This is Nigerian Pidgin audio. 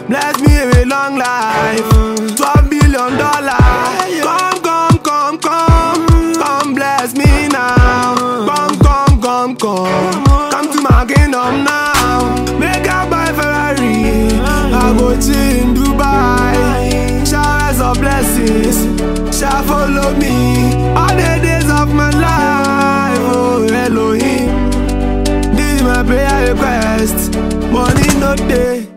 bless me with long life. $12 billion. Come bless me now. Come to my kingdom now. Make a buy Ferrari. I go chill in Dubai. Showers of blessings shall follow me all the days of my life. Oh Elohim, this is my prayer request. Money no day.